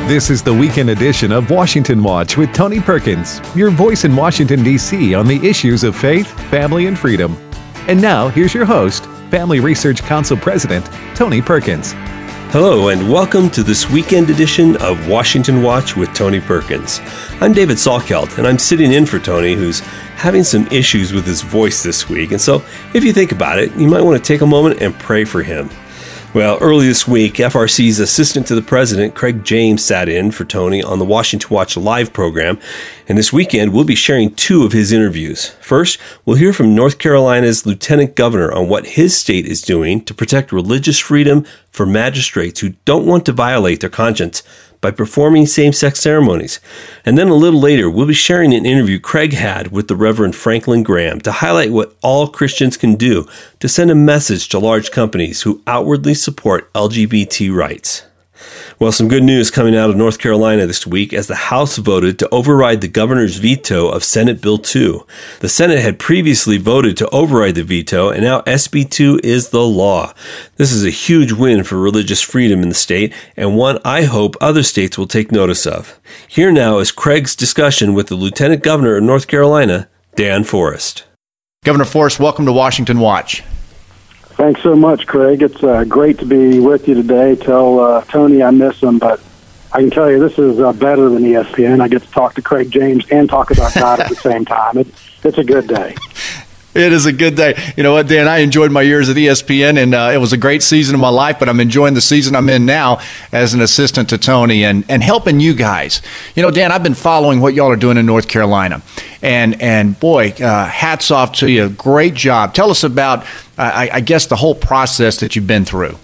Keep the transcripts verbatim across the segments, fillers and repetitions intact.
This is the weekend edition of Washington Watch with Tony Perkins, your voice in Washington, D C on the issues of faith, family, and freedom. And now, here's your host, Family Research Council President, Tony Perkins. Hello, and welcome to this weekend edition of Washington Watch with Tony Perkins. I'm David Salkelt, and I'm sitting in for Tony, who's having some issues with his voice this week. And so, if you think about it, you might want to take a moment and pray for him. Well, early this week, F R C's Assistant to the President, Craig James, sat in for Tony on the Washington Watch Live program, and this weekend we'll be sharing two of his interviews. First, we'll hear from North Carolina's Lieutenant Governor on what his state is doing to protect religious freedom for magistrates who don't want to violate their conscience by performing same-sex ceremonies. And then a little later, we'll be sharing an interview Craig had with the Reverend Franklin Graham to highlight what all Christians can do to send a message to large companies who outwardly support L G B T rights. Well, some good news coming out of North Carolina this week as the House voted to override the governor's veto of Senate Bill two. The Senate had previously voted to override the veto, and now S B two is the law. This is a huge win for religious freedom in the state, and one I hope other states will take notice of. Here now is Craig's discussion with the Lieutenant Governor of North Carolina, Dan Forest. Governor Forest, welcome to Washington Watch. Thanks so much, Craig. It's uh, great to be with you today. Tell uh, Tony I miss him, but I can tell you this is uh, better than E S P N. I get to talk to Craig James and talk about God at the same time. It, it's a good day. It is a good day. You know what, Dan, I enjoyed my years at E S P N, and uh, it was a great season of my life, but I'm enjoying the season I'm in now as an assistant to Tony and, and helping you guys. You know, Dan, I've been following what y'all are doing in North Carolina, and, and boy, uh, hats off to you. Great job. Tell us about, uh, I, I guess, the whole process that you've been through.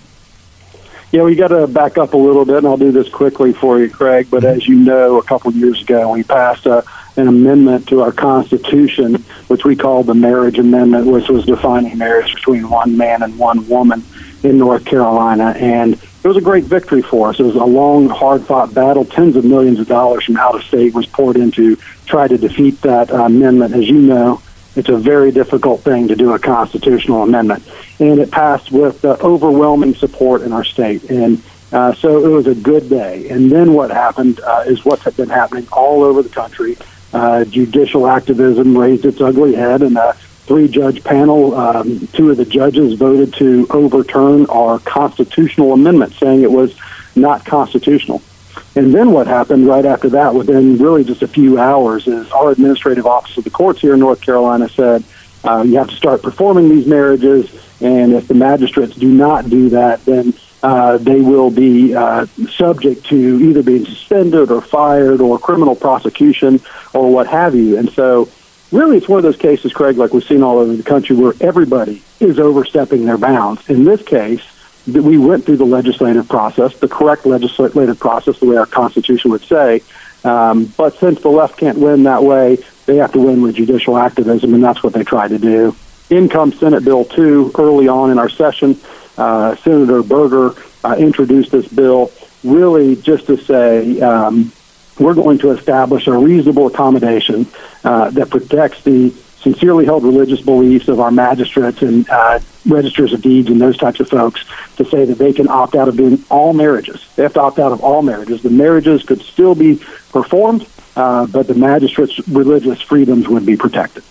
Yeah, we got to back up a little bit, and I'll do this quickly for you, Craig, but as you know, a couple of years ago, we passed a an amendment to our Constitution, which we called the Marriage Amendment, which was defining marriage between one man and one woman in North Carolina. And it was a great victory for us. It was a long, hard-fought battle. Tens of millions of dollars from out of state was poured into try to defeat that uh, amendment. As you know, it's a very difficult thing to do a constitutional amendment. And it passed with uh, overwhelming support in our state. And uh, so it was a good day. And then what happened uh, is what's been happening all over the country. Uh, judicial activism raised its ugly head, and a three-judge panel, um, two of the judges voted to overturn our constitutional amendment, saying it was not constitutional. And then what happened right after that, within really just a few hours, is our administrative office of the courts here in North Carolina said, uh, you have to start performing these marriages, and if the magistrates do not do that, then Uh, they will be uh, subject to either being suspended or fired or criminal prosecution or what have you. And so really it's one of those cases, Craig, like we've seen all over the country where everybody is overstepping their bounds. In this case, we went through the legislative process, the correct legislative process, the way our Constitution would say. Um, but since the left can't win that way, they have to win with judicial activism, and that's what they tried to do. In comes Senate Bill two early on in our session. Uh, Senator Berger uh, introduced this bill really just to say um, we're going to establish a reasonable accommodation uh, that protects the sincerely held religious beliefs of our magistrates and uh, registers of deeds and those types of folks, to say that they can opt out of doing all marriages. They have to opt out of all marriages. The marriages could still be performed, uh, but the magistrates' religious freedoms would be protected.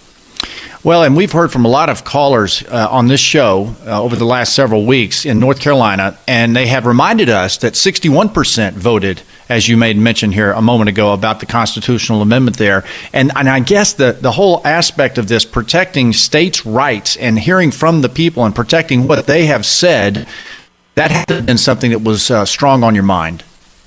Well, and we've heard from a lot of callers uh, on this show uh, over the last several weeks in North Carolina, and they have reminded us that sixty-one percent voted, as you made mention here a moment ago, about the constitutional amendment there. And, and I guess the, the whole aspect of this, protecting states' rights and hearing from the people and protecting what they have said, that has been something that was uh, strong on your mind.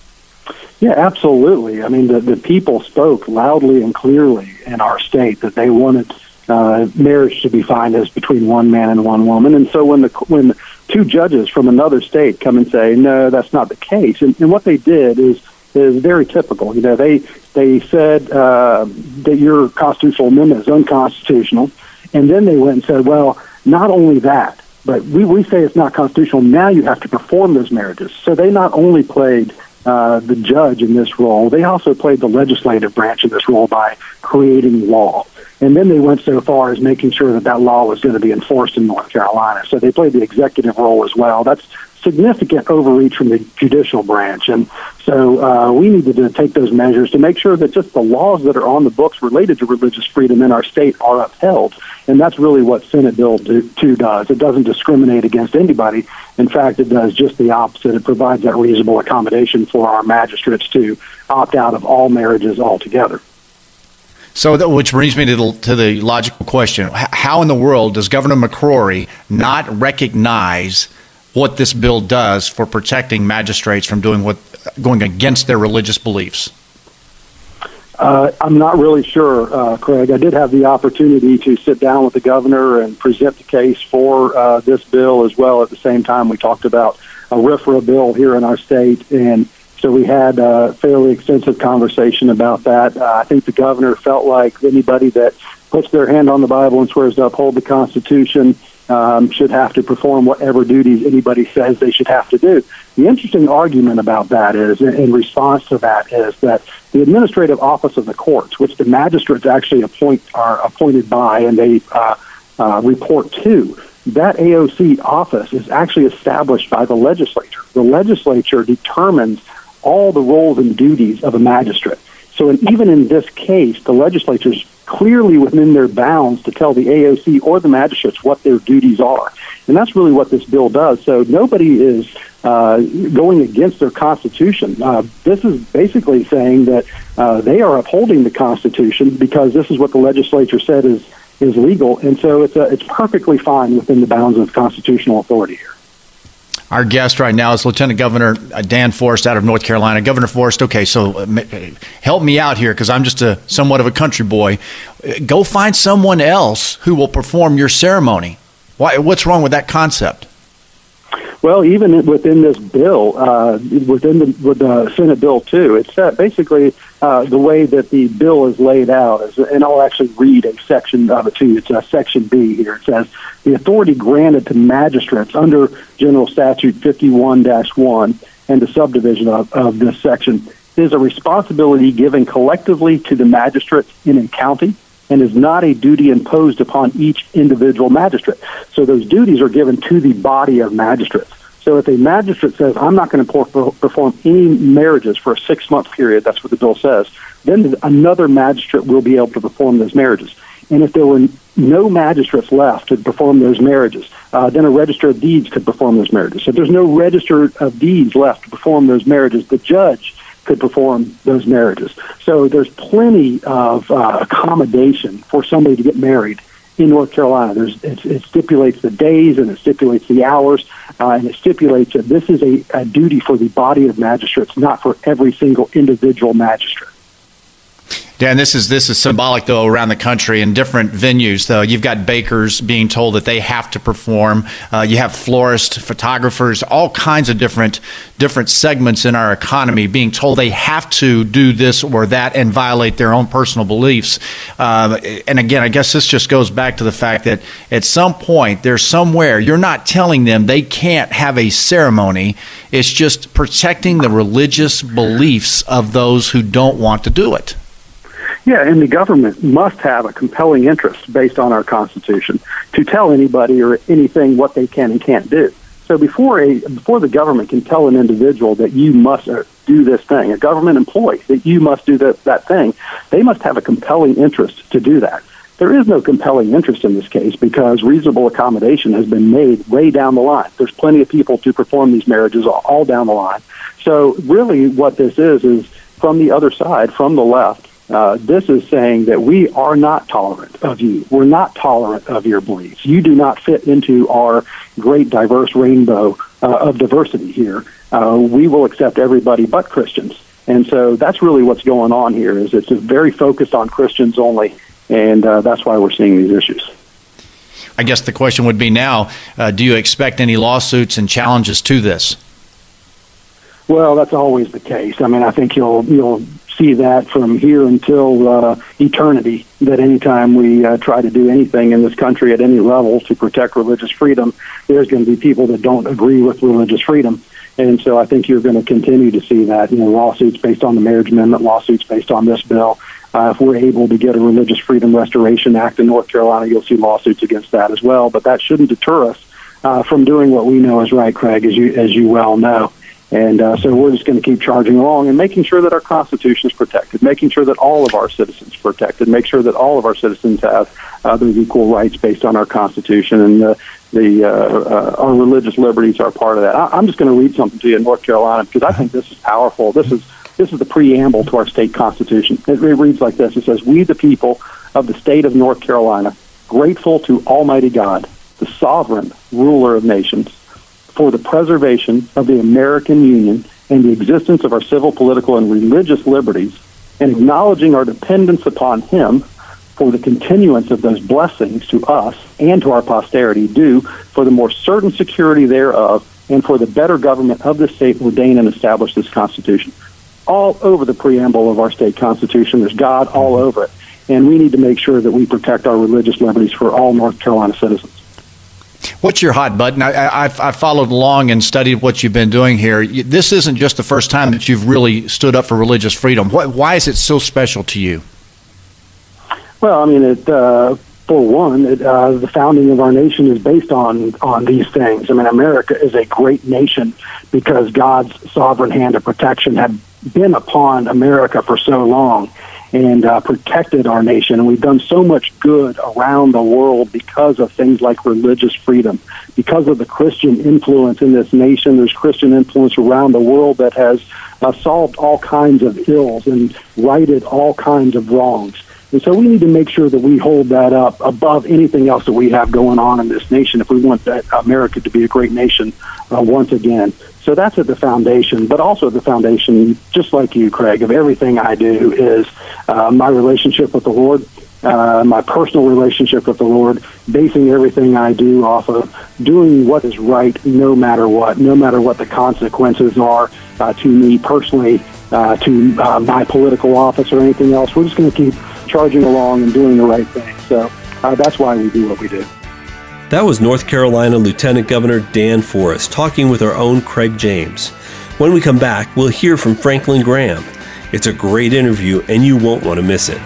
Yeah, absolutely. I mean, the, the people spoke loudly and clearly in our state that they wanted Uh, marriage to be defined as between one man and one woman. And so when the when two judges from another state come and say, no, that's not the case, and, and what they did is is very typical. You know, they they said uh, that your constitutional amendment is unconstitutional, and then they went and said, well, not only that, but we, we say it's not constitutional, now you have to perform those marriages. So they not only played uh, the judge in this role, they also played the legislative branch in this role by creating law. And then they went so far as making sure that that law was going to be enforced in North Carolina. So they played the executive role as well. That's significant overreach from the judicial branch. And so uh, we needed to take those measures to make sure that just the laws that are on the books related to religious freedom in our state are upheld. And that's really what Senate Bill two does. It doesn't discriminate against anybody. In fact, it does just the opposite. It provides that reasonable accommodation for our magistrates to opt out of all marriages altogether. So, that, which brings me to the, to the logical question. How in the world does Governor McCrory not recognize what this bill does for protecting magistrates from doing what going against their religious beliefs? Uh, I'm not really sure, uh, Craig. I did have the opportunity to sit down with the governor and present the case for uh, this bill as well. At the same time, we talked about a RFRA bill here in our state, and so we had a fairly extensive conversation about that. Uh, I think the governor felt like anybody that puts their hand on the Bible and swears to uphold the Constitution Um, should have to perform whatever duties anybody says they should have to do. The interesting argument about that is, in response to that, is that the administrative office of the courts, which the magistrates actually appoint are appointed by and they uh, uh, report to, that A O C office is actually established by the legislature. The legislature determines all the roles and duties of a magistrate. So in, even in this case, the legislature is clearly within their bounds to tell the A O C or the magistrates what their duties are. And that's really what this bill does. So nobody is uh, going against their Constitution. Uh, this is basically saying that uh, they are upholding the Constitution because this is what the legislature said is, is legal. And so it's, a, it's perfectly fine within the bounds of constitutional authority here. Our guest right now is Lieutenant Governor Dan Forest out of North Carolina. Governor Forest, okay, so help me out here because I'm just a somewhat of a country boy. Go find someone else who will perform your ceremony. Why? What's wrong with that concept? Well, even within this bill, uh, within the, with the Senate Bill two, it's uh, basically uh, the way that the bill is laid out. Is, and I'll actually read a section of it too. It's uh, Section B here. It says, the authority granted to magistrates under General Statute fifty-one dash one and the subdivision of, of this section is a responsibility given collectively to the magistrates in a county and is not a duty imposed upon each individual magistrate. So those duties are given to the body of magistrates. So if a magistrate says, I'm not going to perform any marriages for a six-month period, that's what the bill says, then another magistrate will be able to perform those marriages. And if there were no magistrates left to perform those marriages, uh, then a register of deeds could perform those marriages. So if there's no register of deeds left to perform those marriages, the judge could perform those marriages. So there's plenty of uh, accommodation for somebody to get married in North Carolina. There's, it, it stipulates the days and it stipulates the hours, uh, and it stipulates that this is a, a duty for the body of magistrates, not for every single individual magistrate. Dan, this is this is symbolic, though, around the country in different venues. Though you've got bakers being told that they have to perform. Uh, you have florists, photographers, all kinds of different different segments in our economy being told they have to do this or that and violate their own personal beliefs. Uh, and again, I guess this just goes back to the fact that at some point, there's somewhere you're not telling them they can't have a ceremony. It's just protecting the religious beliefs of those who don't want to do it. Yeah, and the government must have a compelling interest based on our Constitution to tell anybody or anything what they can and can't do. So before a before the government can tell an individual that you must do this thing, a government employee, that you must do that, that thing, they must have a compelling interest to do that. There is no compelling interest in this case because reasonable accommodation has been made way down the line. There's plenty of people to perform these marriages all down the line. So really what this is is from the other side, from the left, Uh, this is saying that we are not tolerant of you. We're not tolerant of your beliefs. You do not fit into our great diverse rainbow uh, of diversity here. Uh, we will accept everybody but Christians. And so that's really what's going on here is it's very focused on Christians only, and uh, that's why we're seeing these issues. I guess the question would be now, uh, do you expect any lawsuits and challenges to this? Well, that's always the case. I mean, I think you'll you'll see that from here until uh, eternity, that anytime we uh, try to do anything in this country at any level to protect religious freedom, there's going to be people that don't agree with religious freedom. And so I think you're going to continue to see that, you know, lawsuits based on the Marriage Amendment, lawsuits based on this bill. Uh, if we're able to get a Religious Freedom Restoration Act in North Carolina, you'll see lawsuits against that as well. But that shouldn't deter us uh, from doing what we know is right, Craig, as you as you well know. And uh, so we're just going to keep charging along and making sure that our Constitution is protected, making sure that all of our citizens are protected, make sure that all of our citizens have uh, those equal rights based on our Constitution, and the, the uh, uh, our religious liberties are part of that. I, I'm just going to read something to you in North Carolina because I think this is powerful. This is this is the preamble to our state Constitution. It, it reads like this. It says, "We, the people of the state of North Carolina, grateful to Almighty God, the sovereign ruler of nations, for the preservation of the American Union and the existence of our civil, political, and religious liberties, and acknowledging our dependence upon Him for the continuance of those blessings to us and to our posterity, do for the more certain security thereof and for the better government of the state, ordain and establish this Constitution." All over the preamble of our state Constitution, there's God all over it. And we need to make sure that we protect our religious liberties for all North Carolina citizens. What's your hot button? I, I've, I've followed along and studied what you've been doing here. This isn't just the first time that you've really stood up for religious freedom. What, why is it so special to you? Well, I mean, it, uh, for one, it, uh, the founding of our nation is based on, on these things. I mean, America is a great nation because God's sovereign hand of protection had been upon America for so long and uh, protected our nation. And we've done so much good around the world because of things like religious freedom. Because of the Christian influence in this nation, there's Christian influence around the world that has uh, solved all kinds of ills and righted all kinds of wrongs. And so we need to make sure that we hold that up above anything else that we have going on in this nation if we want that America to be a great nation uh, once again. So that's at the foundation, but also at the foundation, just like you, Craig, of everything I do is uh, my relationship with the Lord, uh, my personal relationship with the Lord, basing everything I do off of doing what is right no matter what, no matter what the consequences are uh, to me personally, uh, to uh, my political office or anything else. We're just going to keep charging along and doing the right thing. So uh, that's why we do what we do. That was North Carolina Lieutenant Governor Dan Forest talking with our own Craig James. When we come back, we'll hear from Franklin Graham. It's a great interview, and you won't want to miss it.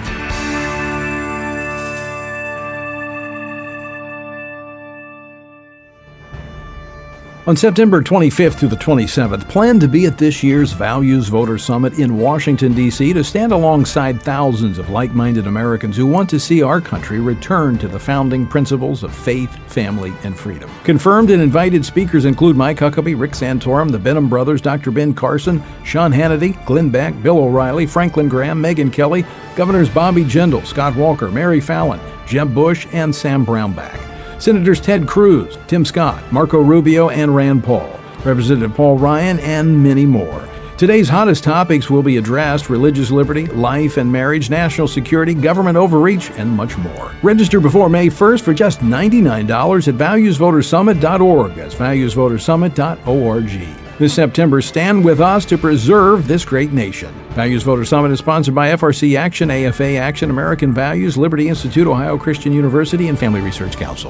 On September twenty-fifth through the twenty-seventh, plan to be at this year's Values Voter Summit in Washington, D C to stand alongside thousands of like-minded Americans who want to see our country return to the founding principles of faith, family, and freedom. Confirmed and invited speakers include Mike Huckabee, Rick Santorum, the Benham Brothers, Doctor Ben Carson, Sean Hannity, Glenn Beck, Bill O'Reilly, Franklin Graham, Megyn Kelly, Governors Bobby Jindal, Scott Walker, Mary Fallon, Jeb Bush, and Sam Brownback. Senators Ted Cruz, Tim Scott, Marco Rubio, and Rand Paul, Representative Paul Ryan, and many more. Today's hottest topics will be addressed: religious liberty, life and marriage, national security, government overreach, and much more. Register before May first for just ninety-nine dollars at values voter summit dot org. That's values voter summit dot org. This September, stand with us to preserve this great nation. Values Voter Summit is sponsored by F R C Action, A F A Action, American Values, Liberty Institute, Ohio Christian University, and Family Research Council.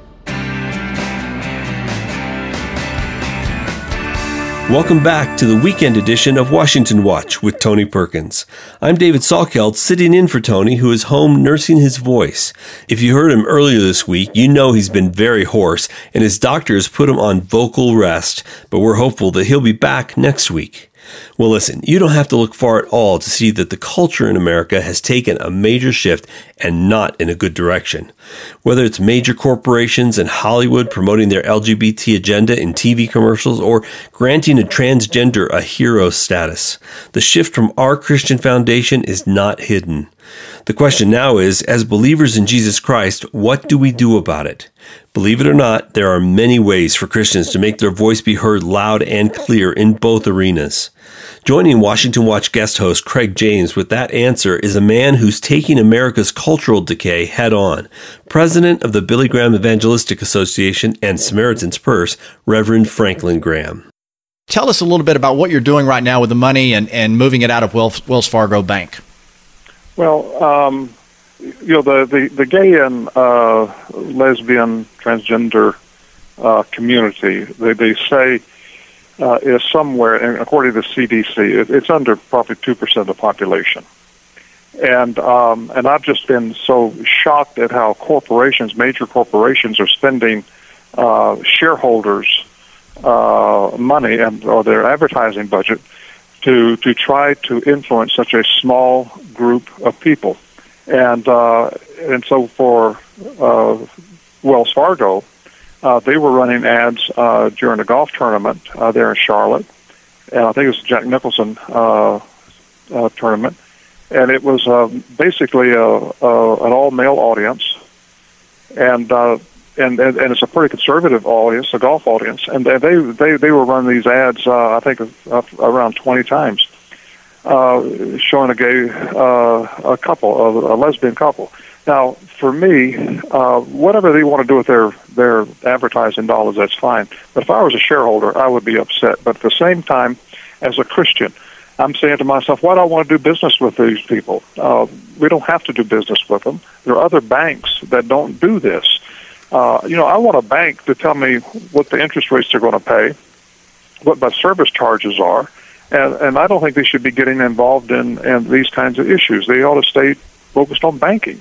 Welcome back to the weekend edition of Washington Watch with Tony Perkins. I'm David Salkeld, sitting in for Tony, who is home nursing his voice. If you heard him earlier this week, you know he's been very hoarse, and his doctors put him on vocal rest, but we're hopeful that he'll be back next week. Well, listen, you don't have to look far at all to see that the culture in America has taken a major shift and not in a good direction. Whether it's major corporations and Hollywood promoting their L G B T agenda in T V commercials or granting a transgender a hero status, the shift from our Christian foundation is not hidden. The question now is, as believers in Jesus Christ, what do we do about it? Believe it or not, there are many ways for Christians to make their voice be heard loud and clear in both arenas. Joining Washington Watch guest host Craig James with that answer is a man who's taking America's cultural decay head on. President of the Billy Graham Evangelistic Association and Samaritan's Purse, Reverend Franklin Graham. Tell us a little bit about what you're doing right now with the money and, and moving it out of Wells, Wells Fargo Bank. Well, um, you know, the, the, the gay and uh, lesbian, transgender uh, community, they, they say uh, is somewhere, and according to the C D C, it, it's under probably two percent of the population. And um, and I've just been so shocked at how corporations, major corporations, are spending uh, shareholders' uh, money and or their advertising budget to to try to influence such a small group of people. And uh, and so for uh, Wells Fargo, uh, they were running ads uh, during a golf tournament uh, there in Charlotte, and I think it was the Jack Nicholson uh, uh, tournament, and it was uh, basically a, a, an all-male audience, and, uh, and and and it's a pretty conservative audience, a golf audience, and they they they were running these ads uh, I think uh, around twenty times. Uh, showing a gay uh, a couple, a, a lesbian couple. Now, for me, uh, whatever they want to do with their, their advertising dollars, that's fine. But if I was a shareholder, I would be upset. But at the same time, as a Christian, I'm saying to myself, why do I want to do business with these people? Uh, we don't have to do business with them. There are other banks that don't do this. Uh, you know, I want a bank to tell me what the interest rates they're going to pay, what my service charges are, And, and I don't think they should be getting involved in, in these kinds of issues. They ought to stay focused on banking.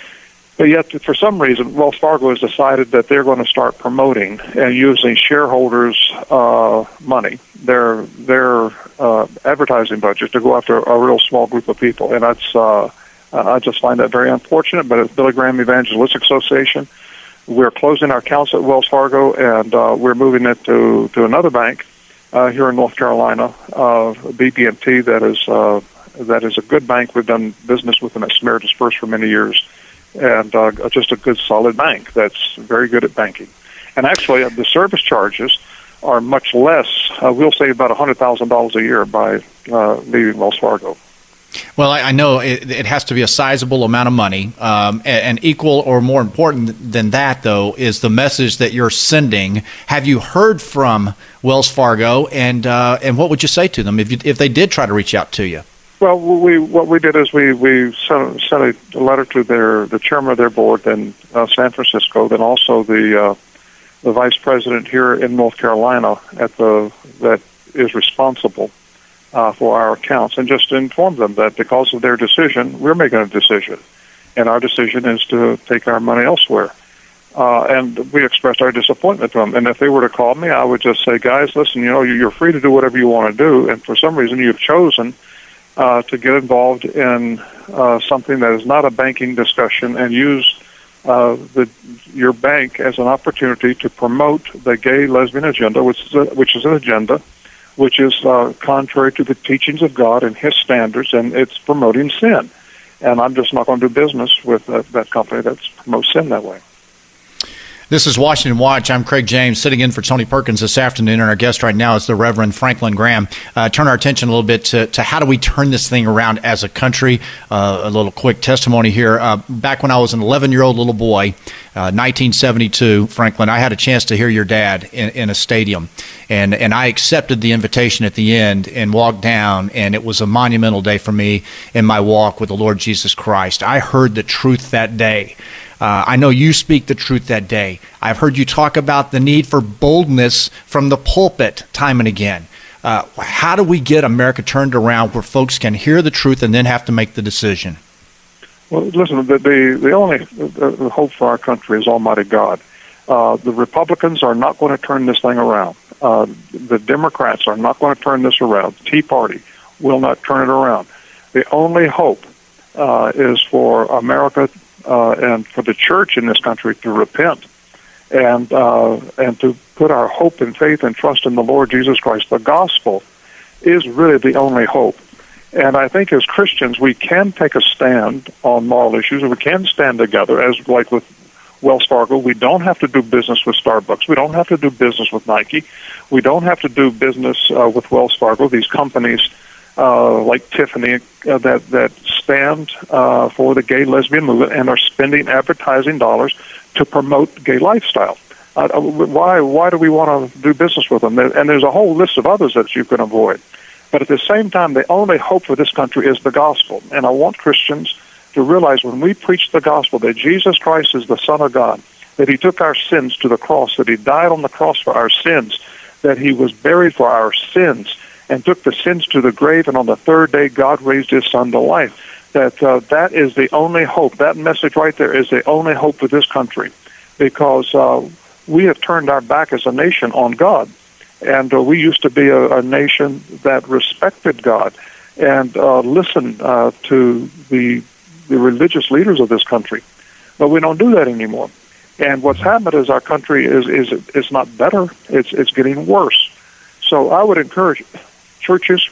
But yet, for some reason, Wells Fargo has decided that they're going to start promoting and using shareholders' uh, money, their their uh, advertising budget, to go after a real small group of people. And that's uh, I just find that very unfortunate. But at Billy Graham Evangelistic Association, we're closing our accounts at Wells Fargo, and uh, we're moving it to, to another bank Uh, here in North Carolina, uh, B B and T, that is uh, that is a good bank. We've done business with them at Samaritan's First for many years, and uh, just a good, solid bank that's very good at banking. And actually, uh, the service charges are much less. Uh, we'll save about one hundred thousand dollars a year by uh, leaving Wells Fargo. Well, I, I know it, it has to be a sizable amount of money, um, and, and equal or more important than that, though, is the message that you're sending. Have you heard from Wells Fargo, and uh, and what would you say to them if you, if they did try to reach out to you? Well, we what we did is we we sent, sent a letter to their the chairman of their board in uh, San Francisco, then also the uh, the vice president here in North Carolina at the that is responsible Uh, for our accounts, and just to inform them that because of their decision, we're making a decision, and our decision is to take our money elsewhere. Uh, and we expressed our disappointment to them. And if they were to call me, I would just say, guys, listen, you know, you're free to do whatever you want to do, and for some reason you've chosen uh, to get involved in uh, something that is not a banking discussion and use uh, the, your bank as an opportunity to promote the gay lesbian agenda, which is a, which is an agenda which is uh, contrary to the teachings of God and His standards, and it's promoting sin. And I'm just not going to do business with uh, that company that promotes sin that way. This is Washington Watch. I'm Craig James, sitting in for Tony Perkins this afternoon, and our guest right now is the Reverend Franklin Graham. Uh, turn our attention a little bit to, to how do we turn this thing around as a country. Uh, a little quick testimony here. Uh, back when I was an eleven-year-old little boy, uh, nineteen seventy-two, Franklin, I had a chance to hear your dad in, in a stadium, and, and I accepted the invitation at the end and walked down, and it was a monumental day for me in my walk with the Lord Jesus Christ. I heard the truth that day. Uh, I know you speak the truth that day. I've heard you talk about the need for boldness from the pulpit time and again. Uh, how do we get America turned around where folks can hear the truth and then have to make the decision? Well, listen, the, the, the only the hope for our country is Almighty God. Uh, the Republicans are not going to turn this thing around. Uh, the Democrats are not going to turn this around. The Tea Party will not turn it around. The only hope uh, is for America Uh, and for the church in this country to repent and uh, and to put our hope and faith and trust in the Lord Jesus Christ. The gospel is really the only hope. And I think as Christians, we can take a stand on moral issues, and we can stand together, as like with Wells Fargo. We don't have to do business with Starbucks. We don't have to do business with Nike. We don't have to do business uh, with Wells Fargo, these companies Uh, like Tiffany uh, that that stand uh, for the gay lesbian movement and are spending advertising dollars to promote gay lifestyle. Uh, why why do we want to do business with them? And there's a whole list of others that you can avoid. But at the same time, the only hope for this country is the gospel. And I want Christians to realize when we preach the gospel that Jesus Christ is the Son of God, that He took our sins to the cross, that He died on the cross for our sins, that He was buried for our sins, and took the sins to the grave, and on the third day God raised His Son to life. That uh, that is the only hope. That message right there is the only hope for this country, because uh, we have turned our back as a nation on God. And uh, we used to be a, a nation that respected God and uh, listened uh, to the the religious leaders of this country. But we don't do that anymore. And what's happened is our country is is is not better. It's it's getting worse. So I would encourage churches,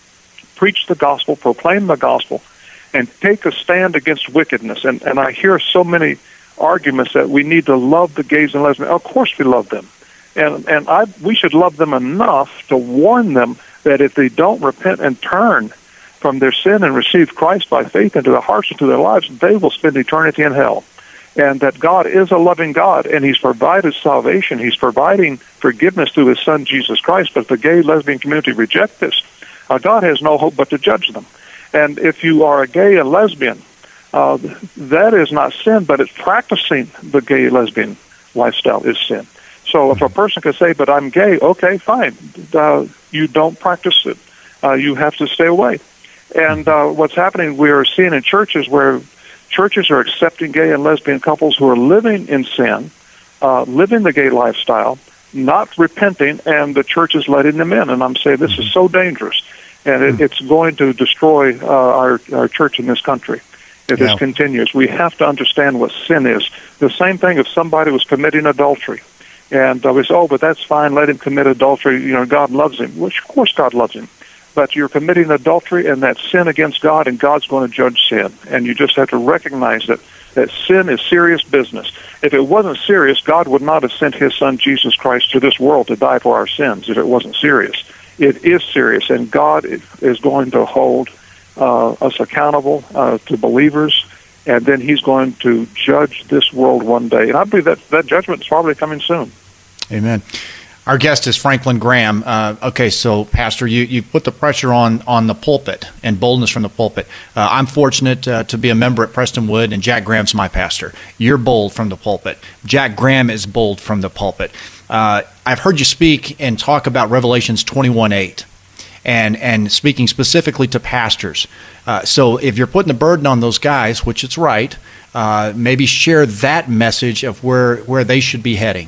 preach the gospel, proclaim the gospel, and take a stand against wickedness. And and I hear so many arguments that we need to love the gays and lesbians. Of course we love them. And and I we should love them enough to warn them that if they don't repent and turn from their sin and receive Christ by faith into their hearts and to their lives, they will spend eternity in hell. And that God is a loving God, and He's provided salvation. He's providing forgiveness through His Son, Jesus Christ. But if the gay, lesbian community reject this, uh, God has no hope but to judge them. And if you are a gay and lesbian, uh, that is not sin, but it's practicing the gay, lesbian lifestyle is sin. So if a person can say, but I'm gay, okay, fine. Uh, you don't practice it. Uh, you have to stay away. And uh, what's happening, we are seeing in churches where churches are accepting gay and lesbian couples who are living in sin, uh, living the gay lifestyle, not repenting, and the church is letting them in. And I'm saying this is so dangerous, and it, it's going to destroy uh, our, our church in this country if yeah. this continues. We have to understand what sin is. The same thing if somebody was committing adultery, and uh, we say, oh, but that's fine, let him commit adultery, you know, God loves him. Which, of course, God loves him. But you're committing adultery, and that's sin against God, and God's going to judge sin. And you just have to recognize that, that sin is serious business. If it wasn't serious, God would not have sent His Son, Jesus Christ, to this world to die for our sins if it wasn't serious. It is serious, and God is going to hold uh, us accountable uh, to believers, and then He's going to judge this world one day. And I believe that that judgment is probably coming soon. Amen. Our guest is Franklin Graham. Uh, okay, so, Pastor, you, you put the pressure on, on the pulpit and boldness from the pulpit. Uh, I'm fortunate uh, to be a member at Prestonwood, and Jack Graham's my pastor. You're bold from the pulpit. Jack Graham is bold from the pulpit. Uh, I've heard you speak and talk about Revelations twenty-one eight and, and speaking specifically to pastors. Uh, so if you're putting the burden on those guys, which it's right, uh, maybe share that message of where, where they should be heading.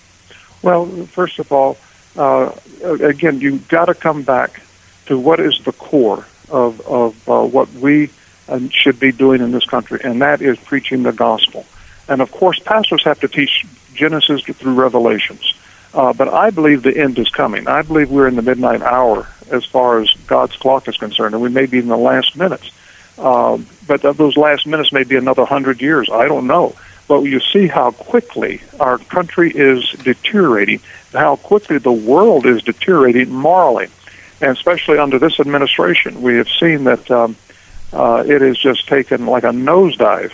Well, first of all, uh, again, you've got to come back to what is the core of, of uh, what we uh, should be doing in this country, and that is preaching the gospel. And, of course, pastors have to teach Genesis through Revelations. Uh, but I believe the end is coming. I believe we're in the midnight hour as far as God's clock is concerned, and we may be in the last minutes. Uh, but those last minutes may be another hundred years. I don't know. But you see how quickly our country is deteriorating, how quickly the world is deteriorating morally, and especially under this administration. We have seen that um, uh, it has just taken like a nosedive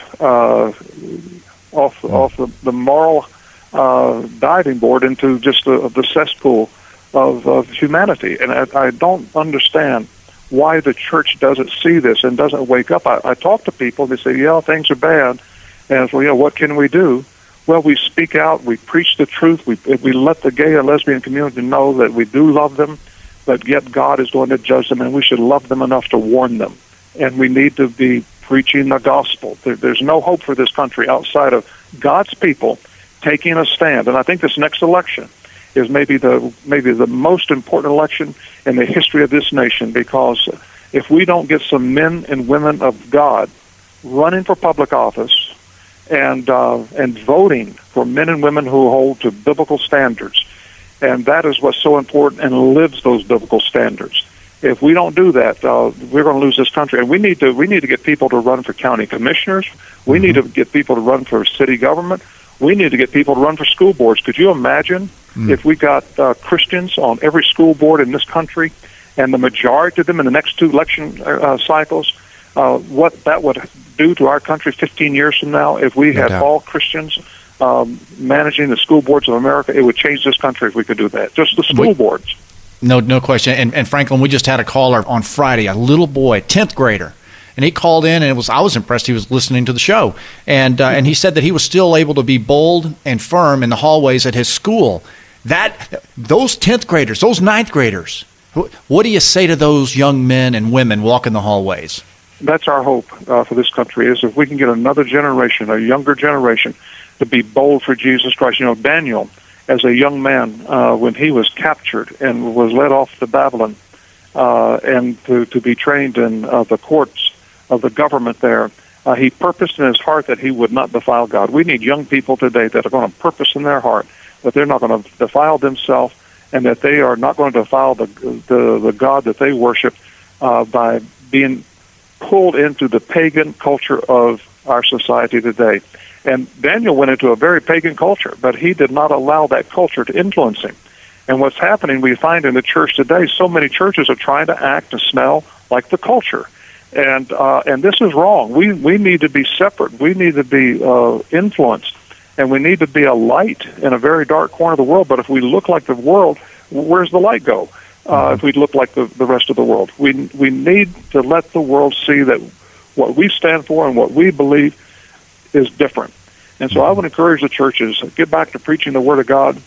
uh, off off the, the moral uh, diving board into just the, the cesspool of, of humanity. And I, I don't understand why the church doesn't see this and doesn't wake up. I, I talk to people, they say, yeah, things are bad. And so, you know, what can we do? Well, we speak out, we preach the truth, we we let the gay and lesbian community know that we do love them, but yet God is going to judge them, and we should love them enough to warn them. And we need to be preaching the gospel. There, there's no hope for this country outside of God's people taking a stand. And I think this next election is maybe the maybe the most important election in the history of this nation, because if we don't get some men and women of God running for public office, and uh, and voting for men and women who hold to biblical standards. And that is what's so important, and lives those biblical standards. If we don't do that, uh, we're going to lose this country. And we need to we need to get people to run for county commissioners. We mm-hmm. need to get people to run for city government. We need to get people to run for school boards. Could you imagine mm. if we got uh, Christians on every school board in this country, and the majority of them in the next two election uh, cycles, uh, what that would do to our country fifteen years from now if we no had doubt. all Christians um, managing the school boards of America? It would change this country if we could do that. Just the school we, boards. No, no question. And, and Franklin, we just had a caller on Friday, a little boy, tenth grader, and he called in, and it was I was impressed. He was listening to the show, and uh, and he said that he was still able to be bold and firm in the hallways at his school. That those tenth graders, those ninth graders, what do you say to those young men and women walking the hallways? That's our hope uh, for this country, is if we can get another generation, a younger generation, to be bold for Jesus Christ. You know, Daniel, as a young man, uh, when he was captured and was led off to Babylon uh, and to, to be trained in uh, the courts of the government there, uh, he purposed in his heart that he would not defile God. We need young people today that are going to purpose in their heart that they're not going to defile themselves and that they are not going to defile the the, the God that they worship uh, by being pulled into the pagan culture of our society today. And Daniel went into a very pagan culture, but he did not allow that culture to influence him. And what's happening, we find in the church today, so many churches are trying to act and smell like the culture. And uh, and this is wrong. We we need to be separate. We need to be uh, influenced. And we need to be a light in a very dark corner of the world. But if we look like the world, where's the light go? Uh, if we look like the, the rest of the world, we we need to let the world see that what we stand for and what we believe is different. And so I would encourage the churches, get back to preaching the Word of God.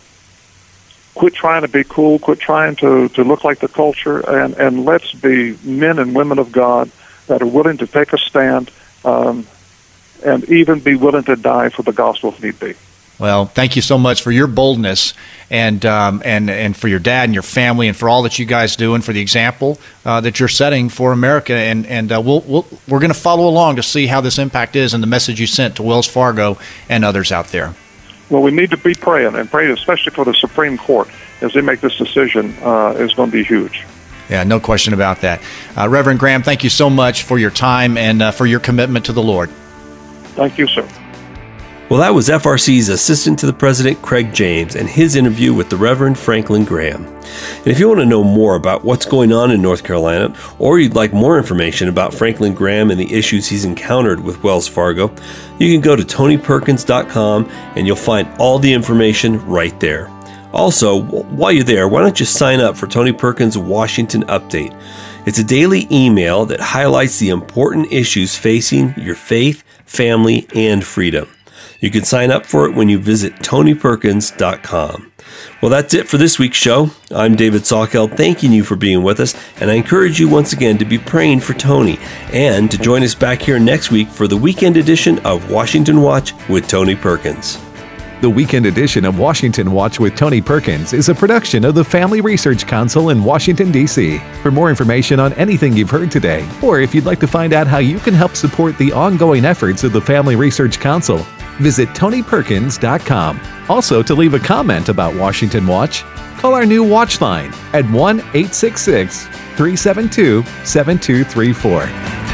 Quit trying to be cool. Quit trying to, to look like the culture. And, and let's be men and women of God that are willing to take a stand um, and even be willing to die for the gospel if need be. Well, thank you so much for your boldness and um, and and for your dad and your family and for all that you guys do and for the example uh, that you're setting for America. And and uh, we'll, we'll we're going to follow along to see how this impact is and the message you sent to Wells Fargo and others out there. Well, we need to be praying and praying, especially for the Supreme Court as they make this decision. Uh, is going to be huge. Yeah, no question about that. Uh, Reverend Graham, thank you so much for your time and uh, for your commitment to the Lord. Thank you, sir. Well, that was F R C's Assistant to the President, Craig James, and his interview with the Reverend Franklin Graham. And if you want to know more about what's going on in North Carolina, or you'd like more information about Franklin Graham and the issues he's encountered with Wells Fargo, you can go to tony perkins dot com and you'll find all the information right there. Also, while you're there, why don't you sign up for Tony Perkins' Washington Update? It's a daily email that highlights the important issues facing your faith, family, and freedom. You can sign up for it when you visit tony perkins dot com. Well, that's it for this week's show. I'm David Salkeld, thanking you for being with us, and I encourage you once again to be praying for Tony and to join us back here next week for the weekend edition of Washington Watch with Tony Perkins. The weekend edition of Washington Watch with Tony Perkins is a production of the Family Research Council in Washington, D C For more information on anything you've heard today, or if you'd like to find out how you can help support the ongoing efforts of the Family Research Council, visit tony perkins dot com. Also, to leave a comment about Washington Watch, call our new watch line at one eight six six, three seven two, seven two three four.